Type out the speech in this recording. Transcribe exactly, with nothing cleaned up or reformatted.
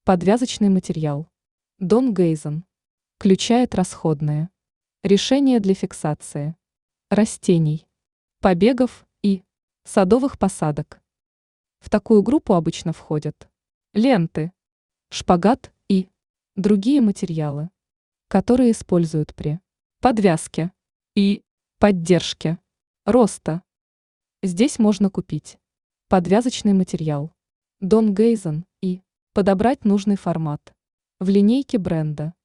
Подвязочный материал. Дон Гейзен. Включает расходные. Решения для фиксации растений, побегов и садовых посадок. В такую группу обычно входят ленты, шпагат и другие материалы, которые используют при подвязке и поддержке роста. Здесь можно купить подвязочный материал Дон Гейзен и подобрать нужный формат в линейке бренда.